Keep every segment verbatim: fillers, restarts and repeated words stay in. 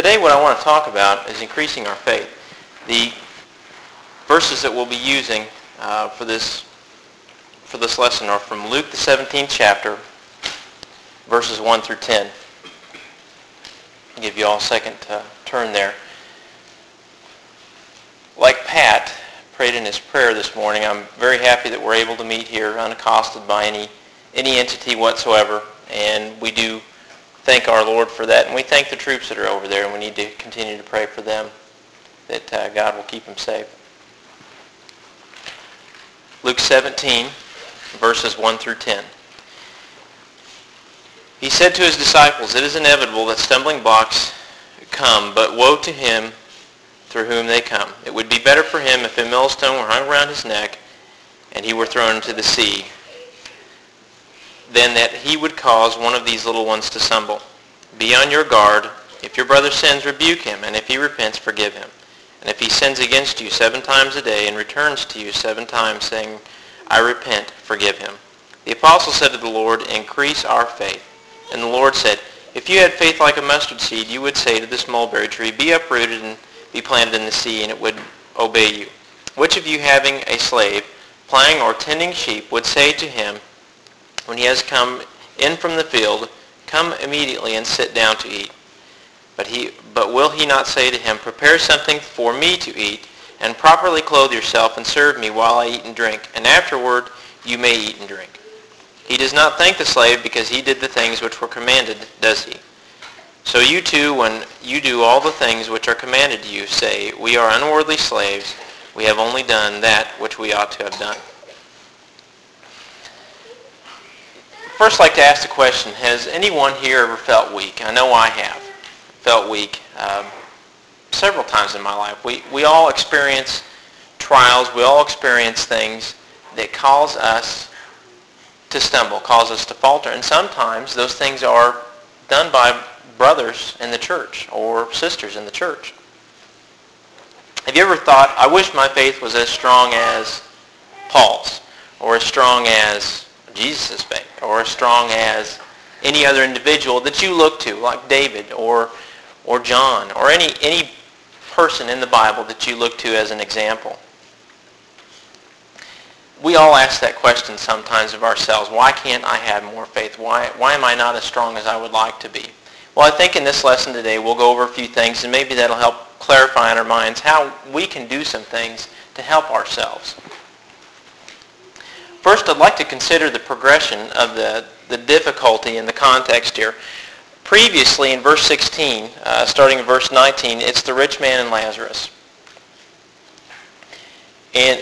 Today what I want to talk about is increasing our faith. The verses that we'll be using uh, for this for this lesson are from Luke the seventeenth chapter, verses one through ten. I'll give you all a second to turn there. Like Pat prayed in his prayer this morning, I'm very happy that we're able to meet here unaccosted by any any entity whatsoever, and we do thank our Lord for that, and we thank the troops that are over there, and we need to continue to pray for them, that uh, God will keep them safe. Luke seventeen, verses one through ten. He said to his disciples, "It is inevitable that stumbling blocks come, but woe to him through whom they come. It would be better for him if a millstone were hung around his neck and he were thrown into the sea, than that he would cause one of these little ones to stumble. Be on your guard. If your brother sins, rebuke him, and if he repents, forgive him. And if he sins against you seven times a day and returns to you seven times, saying, 'I repent,' forgive him." The apostle said to the Lord, "Increase our faith." And the Lord said, "If you had faith like a mustard seed, you would say to this mulberry tree, 'Be uprooted and be planted in the sea,' and it would obey you. Which of you, having a slave, ploughing or tending sheep, would say to him, when he has come in from the field, 'Come immediately and sit down to eat'? But he, but will he not say to him, 'Prepare something for me to eat, and properly clothe yourself, and serve me while I eat and drink, and afterward you may eat and drink'? He does not thank the slave because he did the things which were commanded, does he? So you too, when you do all the things which are commanded you, say, 'We are unworthy slaves. We have only done that which we ought to have done.'" First, I'd like to ask the question, has anyone here ever felt weak? I know I have felt weak uh, several times in my life. We, we all experience trials. We all experience things that cause us to stumble, cause us to falter. And sometimes those things are done by brothers in the church or sisters in the church. Have you ever thought, I wish my faith was as strong as Paul's, or as strong as Jesus' faith, or as strong as any other individual that you look to, like David or or John, or any any person in the Bible that you look to as an example? We all ask that question sometimes of ourselves. Why can't I have more faith? Why why am I not as strong as I would like to be? Well, I think in this lesson today we'll go over a few things, and maybe that'll help clarify in our minds how we can do some things to help ourselves. First, I'd like to consider the progression of the, the difficulty in the context here. Previously, in verse sixteen, uh, starting in verse nineteen, it's the rich man and Lazarus. And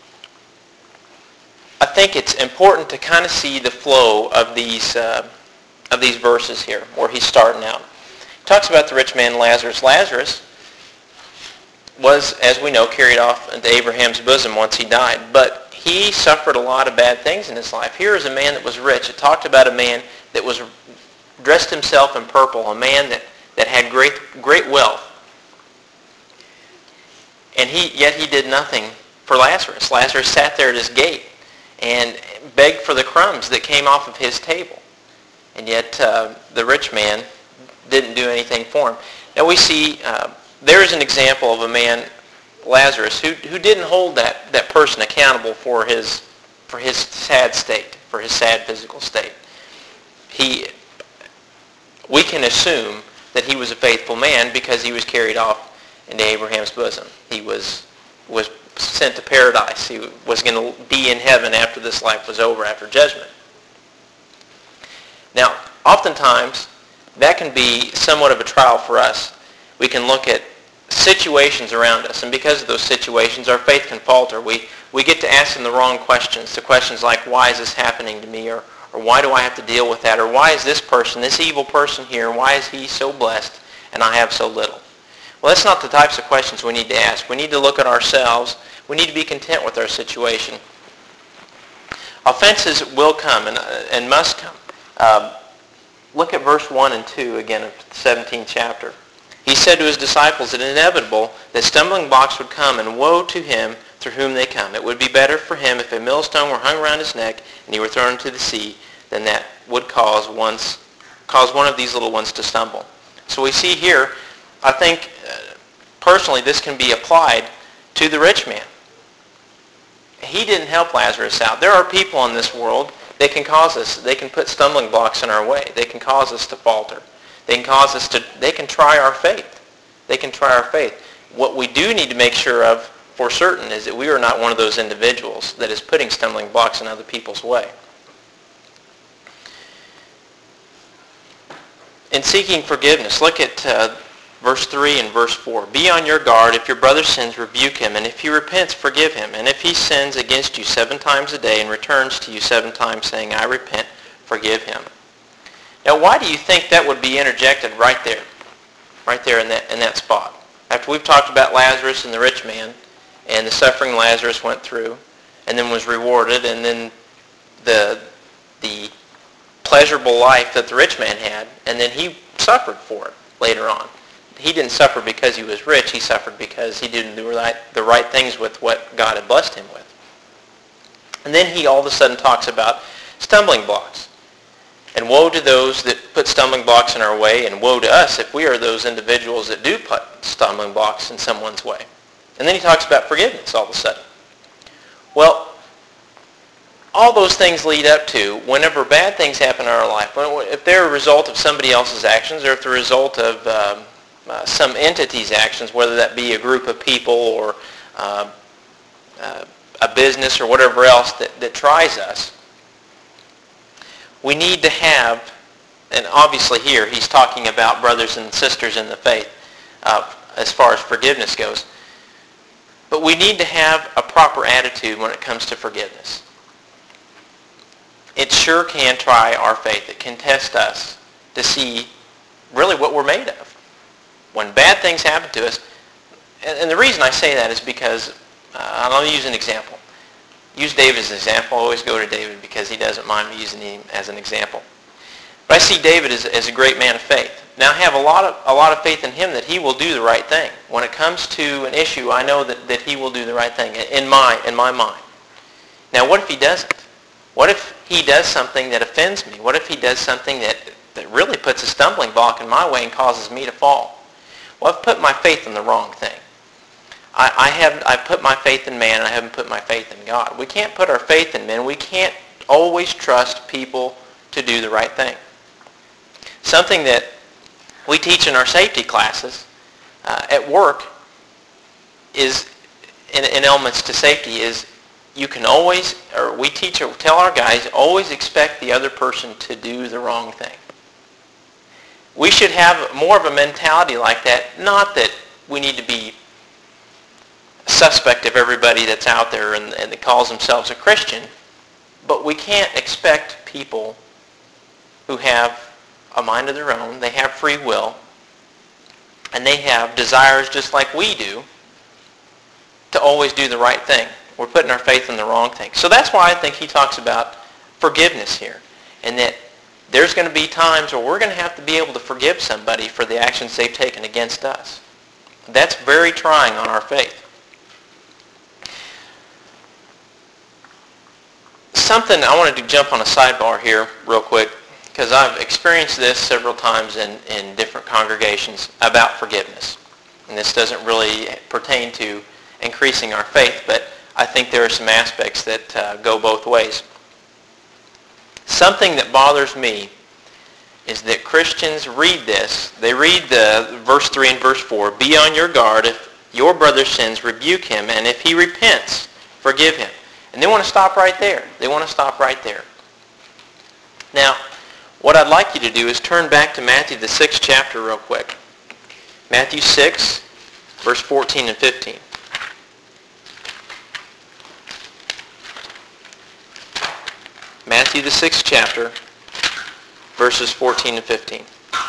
I think it's important to kind of see the flow of these uh, of these verses here, where he's starting out. He talks about the rich man and Lazarus. Lazarus was, as we know, carried off into Abraham's bosom once he died, but he suffered a lot of bad things in his life. Here is a man that was rich. It talked about a man that was dressed himself in purple, a man that, that had great great wealth. And he yet he did nothing for Lazarus. Lazarus sat there at his gate and begged for the crumbs that came off of his table. And yet uh, the rich man didn't do anything for him. Now we see uh, there is an example of a man, Lazarus, who who didn't hold that, that person accountable for his for his sad state, for his sad physical state. He, we can assume that he was a faithful man because he was carried off into Abraham's bosom. He was was sent to paradise. He was going to be in heaven after this life was over, after judgment. Now, oftentimes, that can be somewhat of a trial for us. We can look at situations around us, and because of those situations, our faith can falter. We we get to asking the wrong questions, the questions like, why is this happening to me, or, or why do I have to deal with that, or why is this person, this evil person here, why is he so blessed and I have so little? Well, that's not the types of questions we need to ask. We need to look at ourselves. We need to be content with our situation. Offenses will come and, uh, and must come. Uh, look at verse one and two again of the seventeenth chapter. He said to his disciples, "It is inevitable that stumbling blocks would come, and woe to him through whom they come. It would be better for him if a millstone were hung around his neck and he were thrown into the sea, than that would cause, once, cause one of these little ones to stumble." So we see here I think, uh, personally, this can be applied to the rich man. He didn't help Lazarus out. There are people in this world that can cause us, they can put stumbling blocks in our way. They can cause us to falter. They can cause us to, they can try our faith. They can try our faith. What we do need to make sure of for certain is that we are not one of those individuals that is putting stumbling blocks in other people's way. In seeking forgiveness, look at uh, verse three and verse four. Be on your guard. If your brother sins, rebuke him. And if he repents, forgive him. And if he sins against you seven times a day and returns to you seven times saying, I repent, forgive him. Now, why do you think that would be interjected right there? Right there in that, in that spot. After we've talked about Lazarus and the rich man and the suffering Lazarus went through and then was rewarded, and then the the pleasurable life that the rich man had, and then he suffered for it later on. He didn't suffer because he was rich. He suffered because he didn't do the right, the right things with what God had blessed him with. And then he all of a sudden talks about stumbling blocks. And woe to those that put stumbling blocks in our way, and woe to us if we are those individuals that do put stumbling blocks in someone's way. And then he talks about forgiveness all of a sudden. Well, all those things lead up to whenever bad things happen in our life, if they're a result of somebody else's actions or if they're a result of um, uh, some entity's actions, whether that be a group of people or uh, uh, a business or whatever else that, that tries us, we need to have, and obviously here he's talking about brothers and sisters in the faith uh, as far as forgiveness goes, but we need to have a proper attitude when it comes to forgiveness. It sure can try our faith. It can test us to see really what we're made of. When bad things happen to us, and, and the reason I say that is because, uh, I'll use an example. Use David as an example. I always go to David because he doesn't mind me using him as an example. But I see David as, as a great man of faith. Now I have a lot of a lot of faith in him that he will do the right thing. When it comes to an issue, I know that, that he will do the right thing in my in my mind. Now what if he doesn't? What if he does something that offends me? What if he does something that, that really puts a stumbling block in my way and causes me to fall? Well, I've put my faith in the wrong thing. I, I have I've put my faith in man, and I haven't put my faith in God. We can't put our faith in men. We can't always trust people to do the right thing. Something that we teach in our safety classes uh, at work is, in, in elements to safety, is you can always, or we teach, or tell our guys, always expect the other person to do the wrong thing. We should have more of a mentality like that. Not that we need to be suspect of everybody that's out there and, and that calls themselves a Christian, but we can't expect people who have a mind of their own, they have free will, and they have desires just like we do to always do the right thing. We're putting our faith in the wrong thing. So that's why I think he talks about forgiveness here, and that there's going to be times where we're going to have to be able to forgive somebody for the actions they've taken against us. That's very trying on our faith. Something I wanted to jump on a sidebar here real quick, because I've experienced this several times in, in different congregations about forgiveness. And this doesn't really pertain to increasing our faith, but I think there are some aspects that uh, go both ways. Something that bothers me is that Christians read this. They read the verse three and verse four. Be on your guard. If your brother sins, rebuke him. And if he repents, forgive him. And they want to stop right there. They want to stop right there. Now, what I'd like you to do is turn back to Matthew, the sixth chapter real quick. Matthew six, verse fourteen and fifteen. Matthew, the sixth chapter, verses fourteen and fifteen.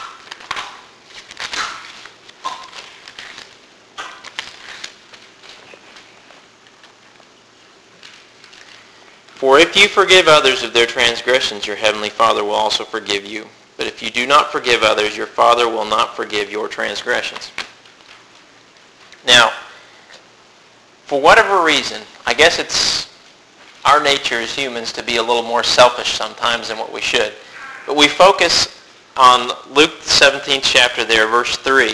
For if you forgive others of their transgressions, your heavenly Father will also forgive you. But if you do not forgive others, your Father will not forgive your transgressions. Now, for whatever reason, I guess it's our nature as humans to be a little more selfish sometimes than what we should. But we focus on Luke the seventeenth chapter there, verse three,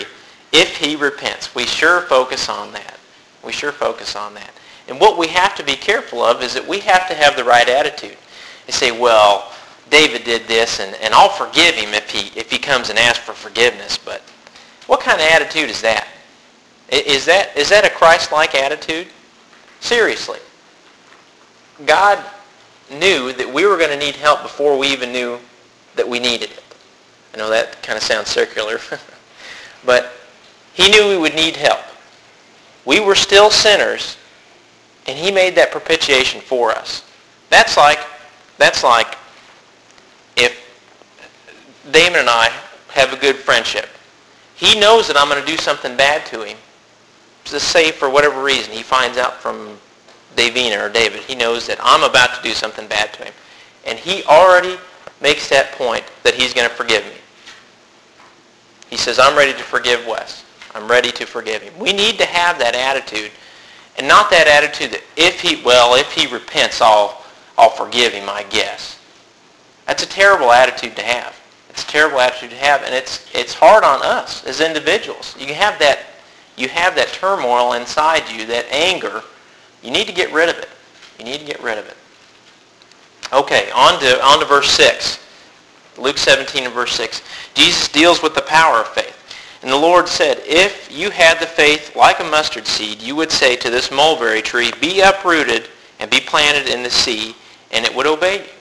if he repents. We sure focus on that. We sure focus on that. And what we have to be careful of is that we have to have the right attitude. You say, well, David did this, and, and I'll forgive him if he if he comes and asks for forgiveness. But what kind of attitude is that? Is that is that a Christ-like attitude? Seriously. God knew that we were going to need help before we even knew that we needed it. I know that kind of sounds circular. But he knew we would need help. We were still sinners, and he made that propitiation for us. That's like, that's like if Damon and I have a good friendship. He knows that I'm going to do something bad to him. Just say for whatever reason, he finds out from Davina or David, he knows that I'm about to do something bad to him. And he already makes that point that he's going to forgive me. He says, I'm ready to forgive Wes. I'm ready to forgive him. We need to have that attitude, and not that attitude that if he, well, if he repents, I'll, I'll forgive him, I guess. That's a terrible attitude to have. It's a terrible attitude to have, and it's it's hard on us as individuals. You have that, you have that turmoil inside you, that anger. You need to get rid of it. You need to get rid of it. Okay, on to, on to verse six. Luke seventeen and verse six. Jesus deals with the power of faith. And the Lord said, if you had the faith like a mustard seed, you would say to this mulberry tree, be uprooted and be planted in the sea, and it would obey you.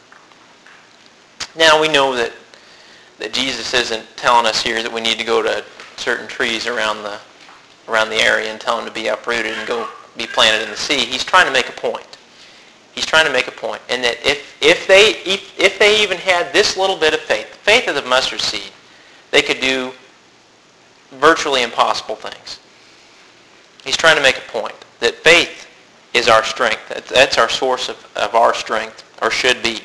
Now we know that, that Jesus isn't telling us here that we need to go to certain trees around the, around the area and tell them to be uprooted and go be planted in the sea. He's trying to make a point. He's trying to make a point. And that if, if, they, if, if they even had this little bit of faith, the faith of the mustard seed, they could do virtually impossible things. He's trying to make a point that faith is our strength. That's our source of, of our strength, or should be.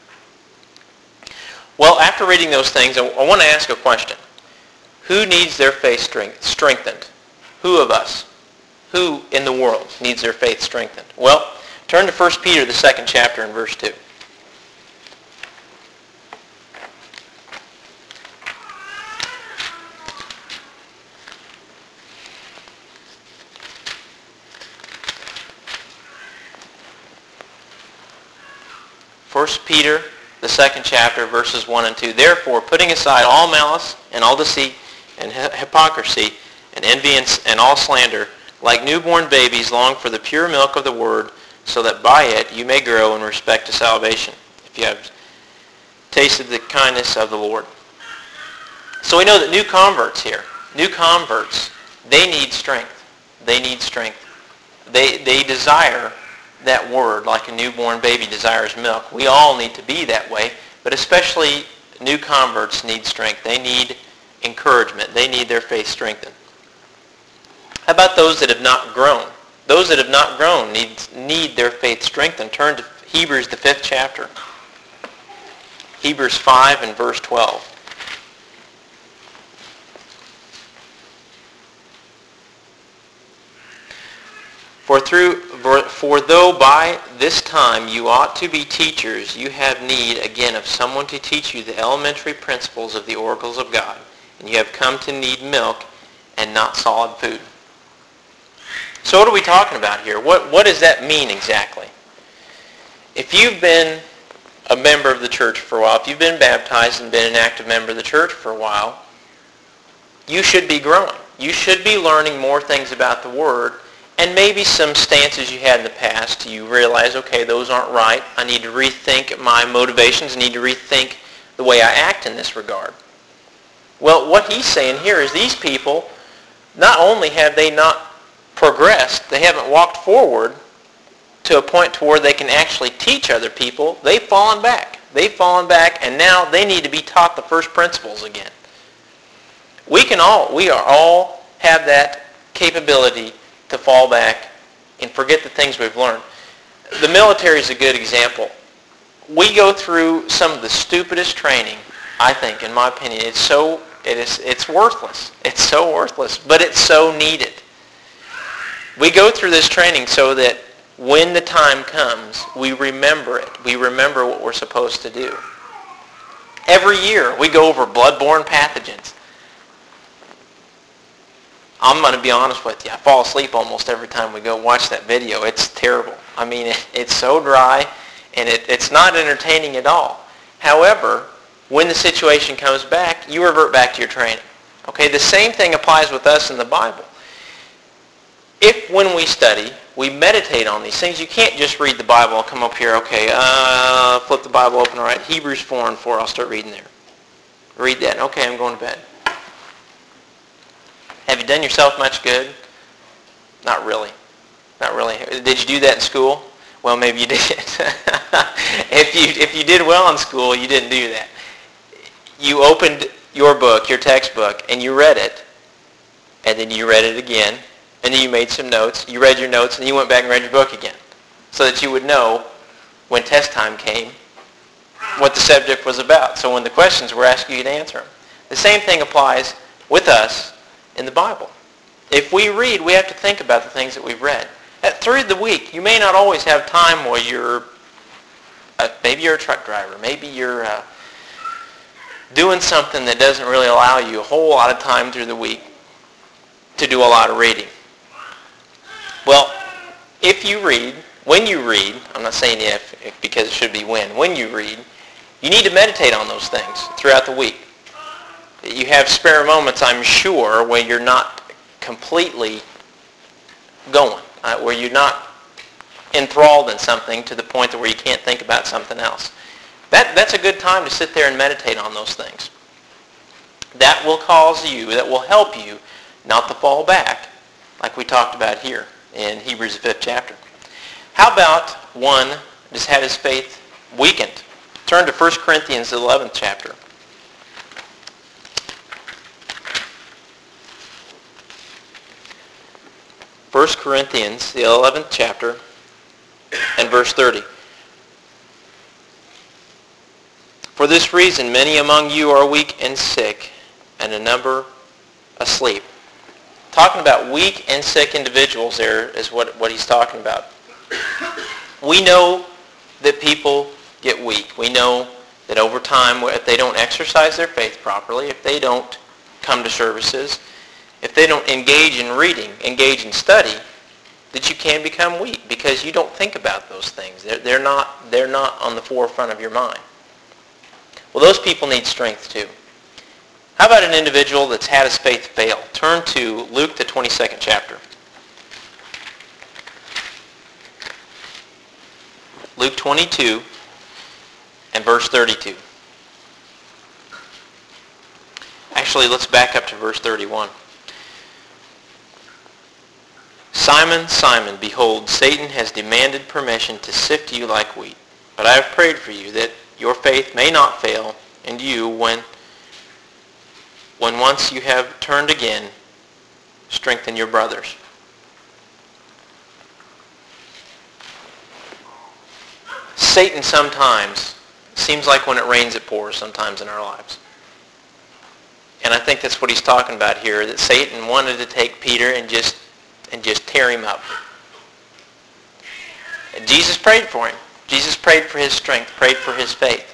Well, after reading those things, I, I want to ask a question. Who needs their faith strength, strengthened? Who of us? Who in the world needs their faith strengthened? Well, turn to First Peter, the second chapter, and verse two. First Peter, the second chapter, verses one and two. Therefore, putting aside all malice and all deceit and hypocrisy and envy and, and all slander, like newborn babies, long for the pure milk of the word, so that by it you may grow in respect to salvation, if you have tasted the kindness of the Lord. So we know that new converts here, new converts, they need strength. They need strength. They, they desire that word like a newborn baby desires milk. We all need to be that way, but especially new converts need strength. They need encouragement. They need their faith strengthened. How about those that have not grown? Those that have not grown need, need their faith strengthened. Turn to Hebrews, the fifth chapter. Hebrews five and verse twelve. For through for though by this time you ought to be teachers, you have need again of someone to teach you the elementary principles of the oracles of God, and you have come to need milk and not solid food. So what are we talking about here? What what does that mean exactly? If you've been a member of the church for a while, if you've been baptized and been an active member of the church for a while, you should be growing. You should be learning more things about the Word. And maybe some stances you had in the past, you realize, okay, those aren't right. I need to rethink my motivations. I need to rethink the way I act in this regard. Well, what he's saying here is these people, not only have they not progressed, they haven't walked forward to a point to where they can actually teach other people. They've fallen back. They've fallen back, and now they need to be taught the first principles again. We can all, we are all have that capability to fall back and forget the things we've learned. The military is a good example. We go through some of the stupidest training, I think, in my opinion. It's so, it is, it's worthless. It's so worthless, but it's so needed. We go through this training so that when the time comes, we remember it. We remember what we're supposed to do. Every year, we go over bloodborne pathogens. I'm going to be honest with you. I fall asleep almost every time we go watch that video. It's terrible. I mean, it, it's so dry, and it, it's not entertaining at all. However, when the situation comes back, you revert back to your training. Okay, the same thing applies with us in the Bible. If when we study, we meditate on these things, you can't just read the Bible and come up here, okay, uh, flip the Bible open, all right, Hebrews four and four, I'll start reading there. Read that, okay, I'm going to bed. Have you done yourself much good? Not really. Not really. Did you do that in school? Well, maybe you did. if you if you did well in school, you didn't do that. You opened your book, your textbook, and you read it. And then you read it again. And then you made some notes. You read your notes, and you went back and read your book again. So that you would know when test time came what the subject was about. So when the questions were asked, you could answer them. The same thing applies with us in the Bible. If we read, we have to think about the things that we've read. Through the week, you may not always have time where you're, uh, maybe you're a truck driver, maybe you're uh, doing something that doesn't really allow you a whole lot of time through the week to do a lot of reading. Well, if you read, when you read, I'm not saying if, if because it should be when, when you read, you need to meditate on those things throughout the week. You have spare moments, I'm sure, where you're not completely going, uh, where you're not enthralled in something to the point where you can't think about something else. That, that's a good time to sit there and meditate on those things. That will cause you, that will help you not to fall back, like we talked about here in Hebrews the fifth chapter. How about one just had his faith weakened? Turn to First Corinthians the eleventh chapter. First Corinthians the eleventh chapter and verse thirty. For this reason many among you are weak and sick, and a number asleep. Talking about weak and sick individuals there is what, what he's talking about. We know that people get weak. We know that over time, if they don't exercise their faith properly, if they don't come to services, if they don't engage in reading, engage in study, that you can become weak because you don't think about those things. They're, they're not, they're not on the forefront of your mind. Well, those people need strength too. How about an individual that's had his faith fail? Turn to Luke, the twenty-second chapter. Luke twenty-two and verse thirty-two. Actually, let's back up to verse thirty-one. Simon, Simon, behold, Satan has demanded permission to sift you like wheat. But I have prayed for you that your faith may not fail, and you, when When once you have turned again, strengthen your brothers. Satan sometimes, seems like when it rains it pours sometimes in our lives. And I think that's what he's talking about here, that Satan wanted to take Peter and just and just tear him up. And Jesus prayed for him. Jesus prayed for his strength, prayed for his faith.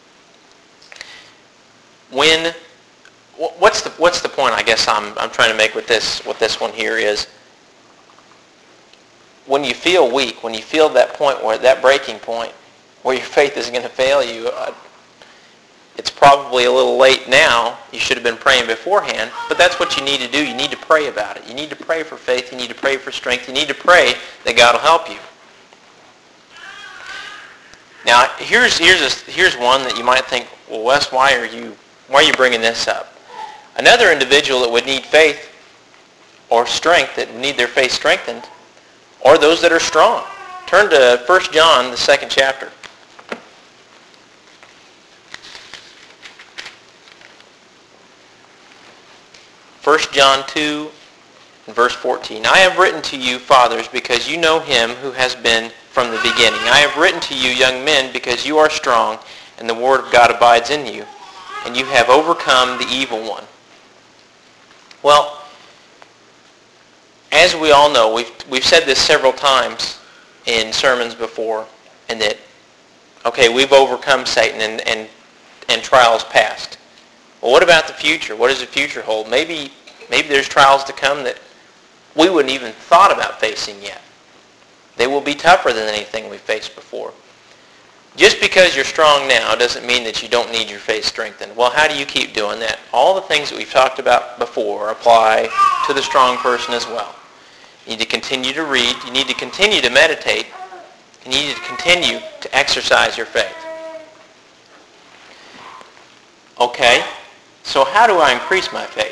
When What's the what's the point? I guess I'm I'm trying to make with this with this one here is when you feel weak, when you feel that point where that breaking point where your faith is going to fail you, uh, it's probably a little late now. You should have been praying beforehand, but that's what you need to do. You need to pray about it. You need to pray for faith. You need to pray for strength. You need to pray that God will help you. Now, here's here's a, here's one that you might think, well, Wes, why are you why are you bringing this up? Another individual that would need faith or strength, that would need their faith strengthened, or those that are strong. Turn to First John, the second chapter. First John two, and verse fourteen. I have written to you, fathers, because you know him who has been from the beginning. I have written to you, young men, because you are strong, and the word of God abides in you, and you have overcome the evil one. Well, as we all know, we've we've said this several times in sermons before, and that, okay, we've overcome Satan and, and, and trials past. Well, what about the future? What does the future hold? Maybe Maybe there's trials to come that we wouldn't even thought about facing yet. They will be tougher than anything we've faced before. Just because you're strong now doesn't mean that you don't need your faith strengthened. Well, how do you keep doing that? All the things that we've talked about before apply to the strong person as well. You need to continue to read. You need to continue to meditate. And you need to continue to exercise your faith. Okay, so how do I increase my faith?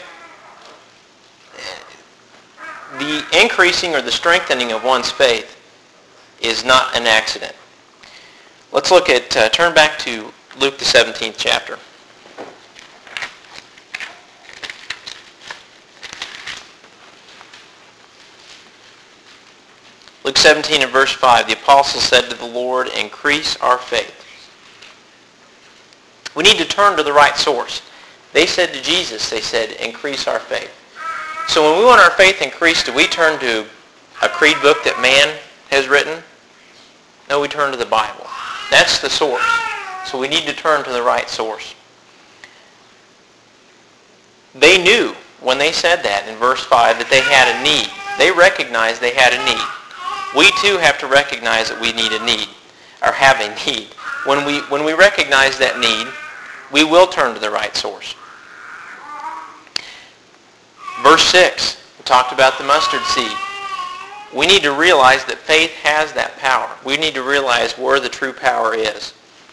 The increasing or the strengthening of one's faith is not an accident. Let's look at, uh, turn back to Luke the seventeenth chapter. Luke seventeen and verse five, the apostle said to the Lord, increase our faith. We need to turn to the right source. They said to Jesus, they said, increase our faith. So when we want our faith increased, do we turn to a creed book that man has written? No, we turn to the Bible. That's the source. So we need to turn to the right source. They knew when they said that in verse five that they had a need. They recognized they had a need. We too have to recognize that we need a need, or have a need. When we, when we recognize that need, we will turn to the right source. Verse six, we talked about the mustard seed. We need to realize that faith has that power. We need to realize where the true power is.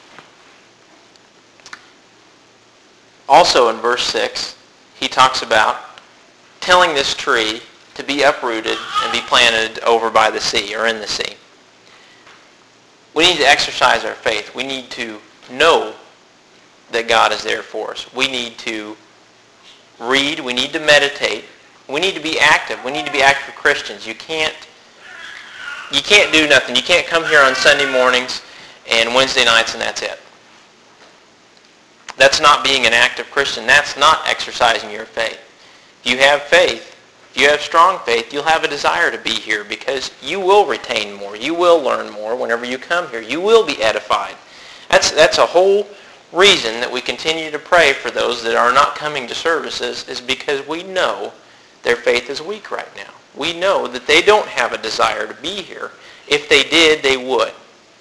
Also in verse six, he talks about telling this tree to be uprooted and be planted over by the sea or in the sea. We need to exercise our faith. We need to know that God is there for us. We need to read. We need to meditate. We need to be active. We need to be active Christians. You can't You can't do nothing. You can't come here on Sunday mornings and Wednesday nights and that's it. That's not being an active Christian. That's not exercising your faith. If you have faith, if you have strong faith, you'll have a desire to be here because you will retain more. You will learn more whenever you come here. You will be edified. That's, that's a whole reason that we continue to pray for those that are not coming to services is because we know their faith is weak right now. We know that they don't have a desire to be here. If they did, they would.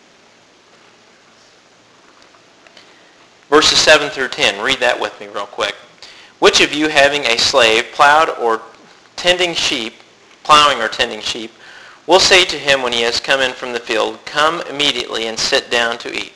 Verses seven through ten. Read that with me real quick. Which of you having a slave plowed or tending sheep, plowing or tending sheep, will say to him when he has come in from the field, come immediately and sit down to eat?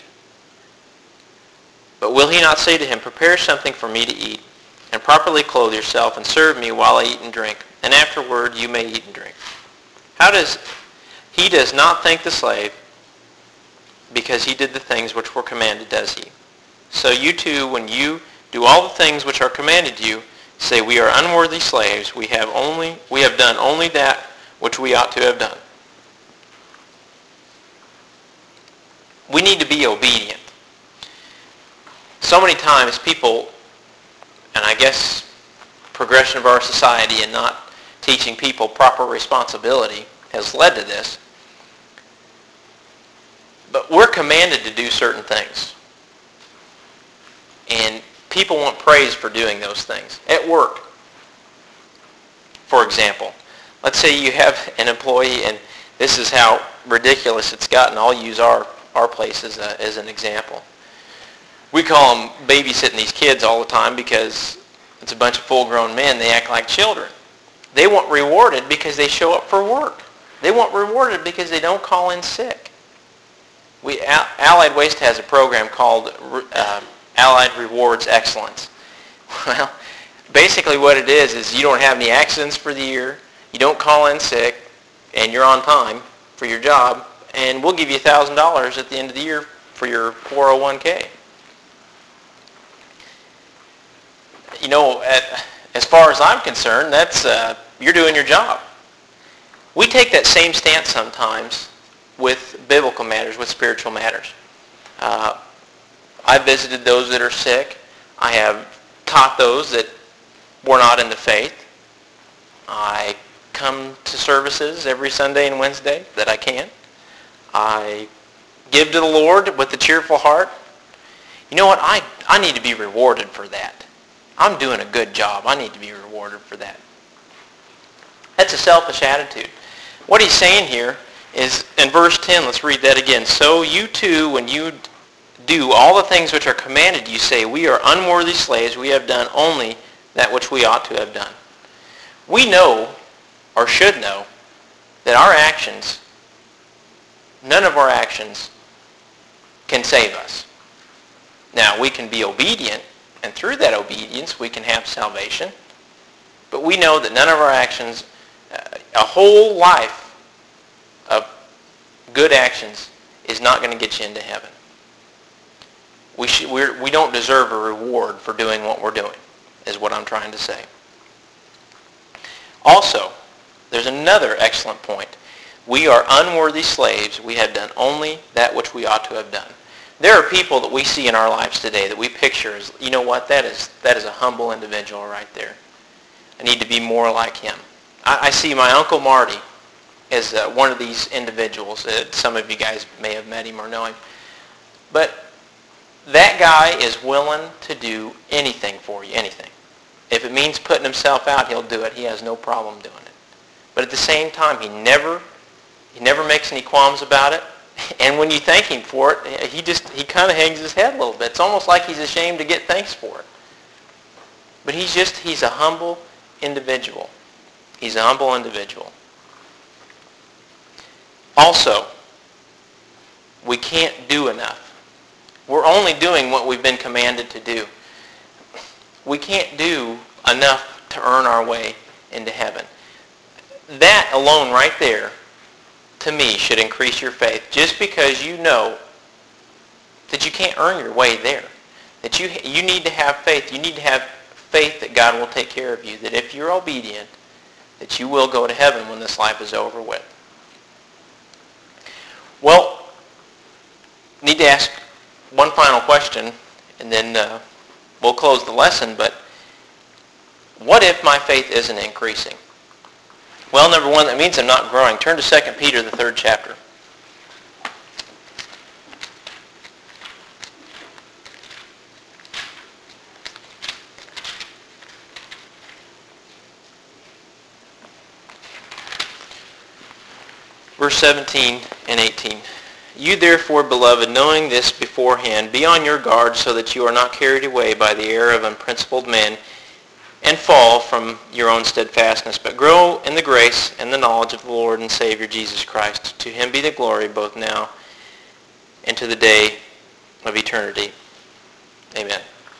But will he not say to him, prepare something for me to eat, and properly clothe yourself, and serve me while I eat and drink, and afterward you may eat and drink? How does he does not thank the slave because he did the things which were commanded, does he? So you too, when you do all the things which are commanded you, say, we are unworthy slaves. We have only we have done only that which we ought to have done. We need to be obedient. So many times people, and I guess progression of our society and not teaching people proper responsibility has led to this. But we're commanded to do certain things. And people want praise for doing those things. At work, for example. Let's say you have an employee, and this is how ridiculous it's gotten. I'll use our, our place as, a, as an example. We call them babysitting these kids all the time because it's a bunch of full-grown men. They act like children. They want rewarded because they show up for work. They want rewarded because they don't call in sick. We Allied Waste has a program called uh, Allied Rewards Excellence. Well, basically what it is is you don't have any accidents for the year, you don't call in sick, and you're on time for your job, and we'll give you one thousand dollars at the end of the year for your four oh one k. You know, at, as far as I'm concerned, that's uh, you're doing your job. We take that same stance sometimes with biblical matters, with spiritual matters. Uh, I visited those that are sick. I have taught those that were not in the faith. I come to services every Sunday and Wednesday that I can. I give to the Lord with a cheerful heart. You know what? I, I need to be rewarded for that. I'm doing a good job. I need to be rewarded for that. a selfish attitude. What he's saying here is, in verse ten, let's read that again. So you too, when you do all the things which are commanded, you say, we are unworthy slaves, we have done only that which we ought to have done. We know, or should know, that our actions, none of our actions can save us. Now, we can be obedient, and through that obedience we can have salvation. But we know that none of our actions, a whole life of good actions, is not going to get you into heaven. We, should, we're, we don't deserve a reward for doing what we're doing, is what I'm trying to say. Also, there's another excellent point. We are unworthy slaves. We have done only that which we ought to have done. There are people that we see in our lives today that we picture as, you know what, that is that is a humble individual right there. I need to be more like him. I, I see my Uncle Marty as uh, one of these individuals. Uh, some of you guys may have met him or know him. But that guy is willing to do anything for you, anything. If it means putting himself out, he'll do it. He has no problem doing it. But at the same time, he never, he never makes any qualms about it. And when you thank him for it, he just he kind of hangs his head a little bit. It's almost like he's ashamed to get thanks for it. But he's just, he's a humble individual. He's a humble individual. Also, we can't do enough. We're only doing what we've been commanded to do. We can't do enough to earn our way into heaven. That alone right there, to me, should increase your faith. Just because you know that you can't earn your way there. That you, you need to have faith. You need to have faith that God will take care of you. That if you're obedient, that you will go to heaven when this life is over with. Well, need to ask one final question, and then uh, we'll close the lesson. But what if my faith isn't increasing? Well, number one, that means I'm not growing. Turn to Second Peter, the third chapter. Verse seventeen and eighteen. You therefore, beloved, knowing this beforehand, be on your guard so that you are not carried away by the error of unprincipled men and fall from your own steadfastness, but grow in the grace and the knowledge of the Lord and Savior Jesus Christ. To him be the glory both now and to the day of eternity. Amen.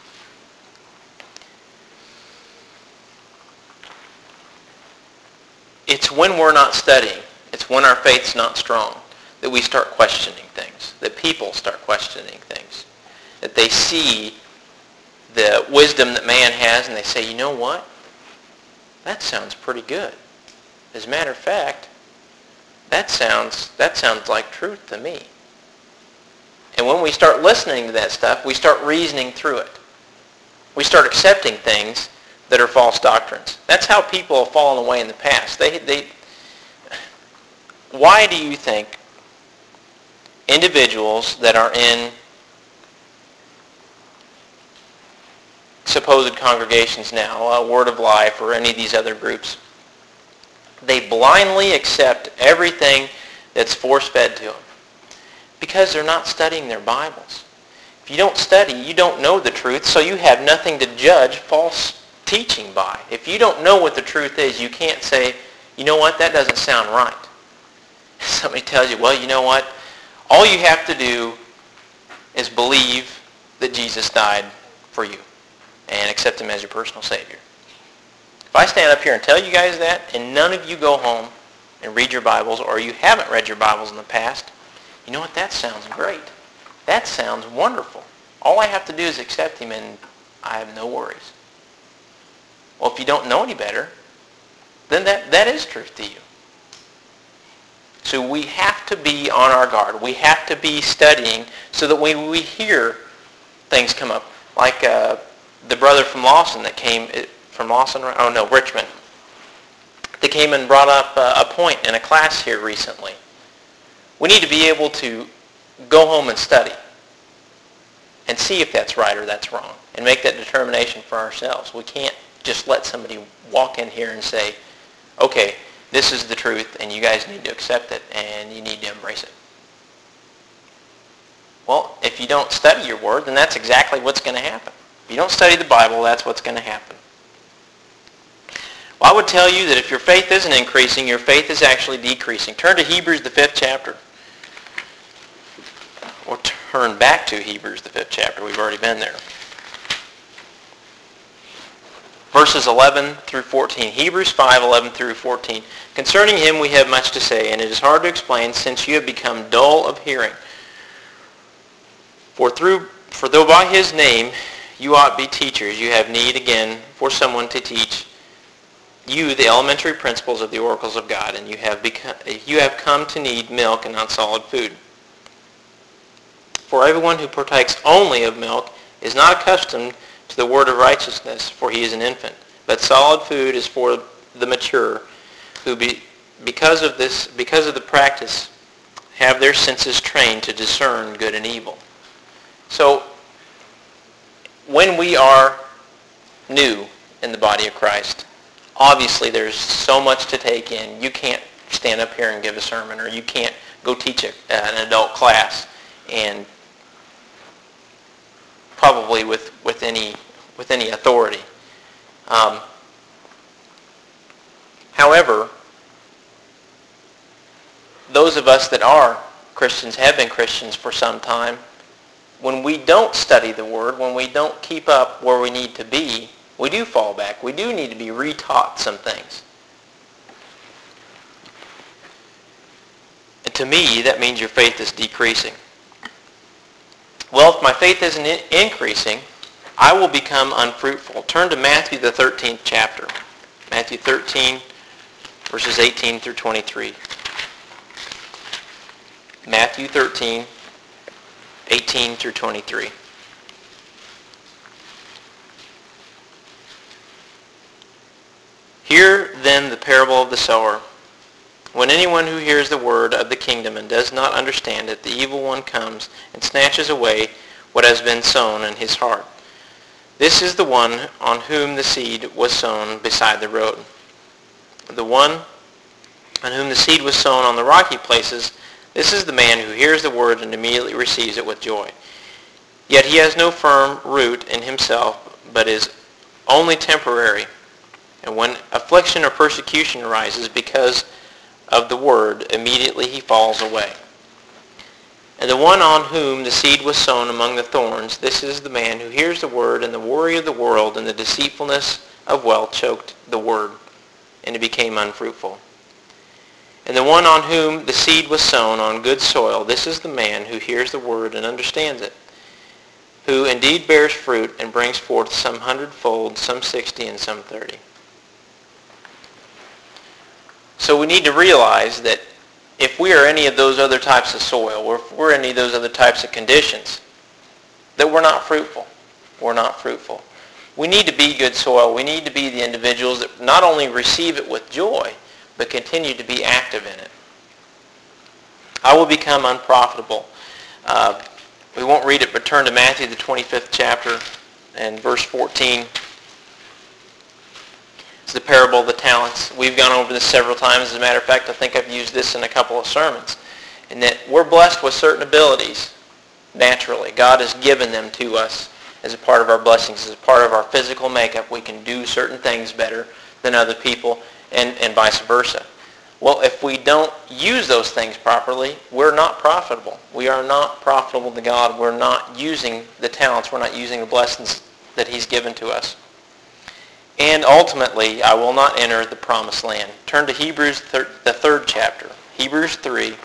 It's when we're not studying, it's when our faith's not strong, that we start questioning things, that people start questioning things, that they see the wisdom that man has, and they say, you know what? That sounds pretty good. As a matter of fact, that sounds that sounds like truth to me. And when we start listening to that stuff, we start reasoning through it. We start accepting things that are false doctrines. That's how people have fallen away in the past. They, they, why do you think individuals that are in supposed congregations now, uh, Word of Life or any of these other groups, they blindly accept everything that's force-fed to them because they're not studying their Bibles. If you don't study, you don't know the truth, so you have nothing to judge false teaching by. If you don't know what the truth is, you can't say, you know what, that doesn't sound right. Somebody tells you, well, you know what, all you have to do is believe that Jesus died for you and accept him as your personal Savior. If I stand up here and tell you guys that, and none of you go home and read your Bibles, or you haven't read your Bibles in the past, you know what, that sounds great. That sounds wonderful. All I have to do is accept him and I have no worries. Well, if you don't know any better, then that, that is truth to you. So we have to be on our guard. We have to be studying so that when we hear things come up, like uh, the brother from Lawson that came, from Lawson, oh no, Richmond, that came and brought up a point in a class here recently. We need to be able to go home and study and see if that's right or that's wrong and make that determination for ourselves. We can't just let somebody walk in here and say, okay, this is the truth, and you guys need to accept it, and you need to embrace it. Well, if you don't study your word, then that's exactly what's going to happen. If you don't study the Bible, that's what's going to happen. Well, I would tell you that if your faith isn't increasing, your faith is actually decreasing. Turn to Hebrews, the fifth chapter. Or turn back to Hebrews, the fifth chapter. We've already been there. Verses eleven through fourteen. Hebrews five, eleven through fourteen. Concerning him we have much to say, and it is hard to explain, since you have become dull of hearing. For through, for though by his name you ought to be teachers, you have need again for someone to teach you the elementary principles of the oracles of God, and you have become, you have come to need milk and not solid food. For everyone who partakes only of milk is not accustomed to the word of righteousness, for he is an infant. But solid food is for the mature, who be, because of this, because of the practice, have their senses trained to discern good and evil. So, when we are new in the body of Christ, obviously there's so much to take in. You can't stand up here and give a sermon, or you can't go teach a, an adult class and probably with, with any with any authority. Um, however, those of us that are Christians, have been Christians for some time, when we don't study the Word, when we don't keep up where we need to be, we do fall back. We do need to be retaught some things. And to me, that means your faith is decreasing. Well, if my faith isn't in- increasing, I will become unfruitful. Turn to Matthew, the thirteenth chapter. Matthew thirteen, verses eighteen through twenty-three. Matthew thirteen, eighteen through twenty-three. Hear then the parable of the sower. When anyone who hears the word of the kingdom and does not understand it, the evil one comes and snatches away what has been sown in his heart. This is the one on whom the seed was sown beside the road. The one on whom the seed was sown on the rocky places, this is the man who hears the word and immediately receives it with joy. Yet he has no firm root in himself, but is only temporary. And when affliction or persecution arises because of the word, immediately he falls away. And the one on whom the seed was sown among the thorns, this is the man who hears the word, and the worry of the world and the deceitfulness of wealth choked the word, and it became unfruitful. And the one on whom the seed was sown on good soil, this is the man who hears the word and understands it, who indeed bears fruit and brings forth some hundredfold, some sixty, and some thirty. So we need to realize that if we are any of those other types of soil, or if we're any of those other types of conditions, that we're not fruitful. We're not fruitful. We need to be good soil. We need to be the individuals that not only receive it with joy, but continue to be active in it. I will become unprofitable. Uh, we won't read it, but turn to Matthew, the twenty-fifth chapter, and verse fourteen. It's the parable of the talents. We've gone over this several times. As a matter of fact, I think I've used this in a couple of sermons. And that we're blessed with certain abilities naturally. God has given them to us as a part of our blessings, as a part of our physical makeup. We can do certain things better than other people, and, and vice versa. Well, if we don't use those things properly, we're not profitable. We are not profitable to God. We're not using the talents. We're not using the blessings that he's given to us. And ultimately, I will not enter the promised land. Turn to Hebrews, thir- the third chapter. Hebrews three.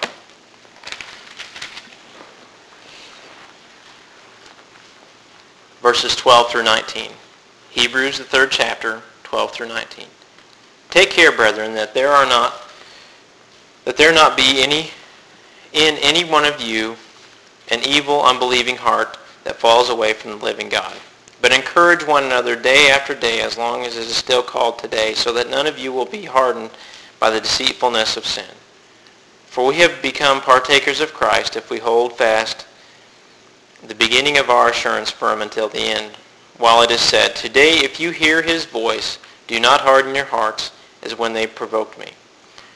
Verses twelve through nineteen. Hebrews, the third chapter, twelve through nineteen. Take care, brethren, that there are not, that there not be any, in any one of you, an evil, unbelieving heart that falls away from the living God. But encourage one another day after day, as long as it is still called today, so that none of you will be hardened by the deceitfulness of sin. For we have become partakers of Christ if we hold fast the beginning of our assurance firm until the end. While it is said, today if you hear his voice, do not harden your hearts as when they provoked me.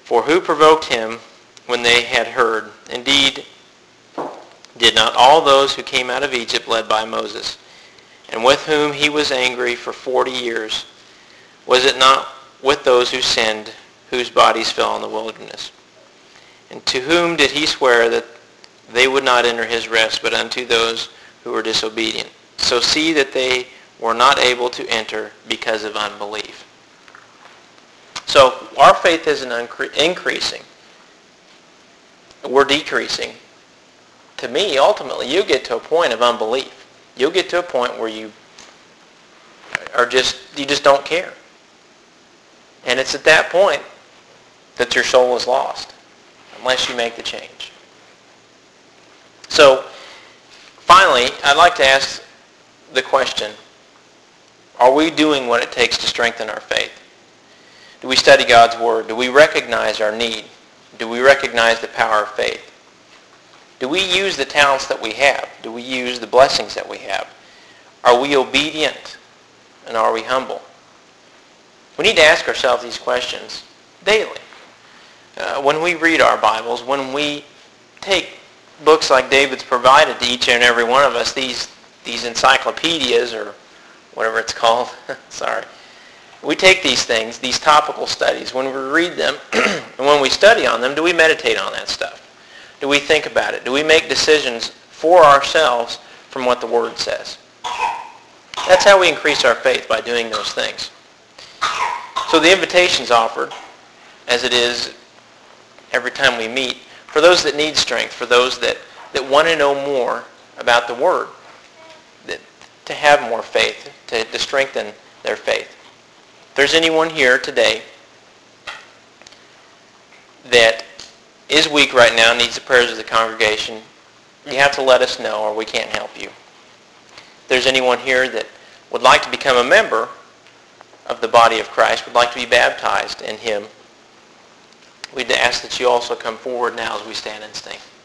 For who provoked him when they had heard? Indeed, did not all those who came out of Egypt led by Moses, and with whom he was angry for forty years? Was it not with those who sinned, whose bodies fell in the wilderness? And to whom did he swear that they would not enter his rest, but unto those who were disobedient? So see that they were not able to enter because of unbelief. So our faith isn't increasing. We're decreasing. To me, ultimately, you get to a point of unbelief. You'll get to a point where you are just, you just don't care. And it's at that point that your soul is lost, unless you make the change. So, finally, I'd like to ask the question, are we doing what it takes to strengthen our faith? Do we study God's Word? Do we recognize our need? Do we recognize the power of faith? Do we use the talents that we have? Do we use the blessings that we have? Are we obedient? And are we humble? We need to ask ourselves these questions daily. Uh, when we read our Bibles, when we take books like David's provided to each and every one of us, these, these encyclopedias or whatever it's called, sorry. We take these things, these topical studies, when we read them and when we study on them, do we meditate on that stuff? Do we think about it? Do we make decisions for ourselves from what the Word says? That's how we increase our faith, by doing those things. So the invitation's offered, as it is every time we meet, for those that need strength, for those that, that want to know more about the Word, that, to have more faith, to, to strengthen their faith. If there's anyone here today that is weak right now, needs the prayers of the congregation, you have to let us know or we can't help you. If there's anyone here that would like to become a member of the body of Christ, would like to be baptized in Him, we'd ask that you also come forward now as we stand and sing.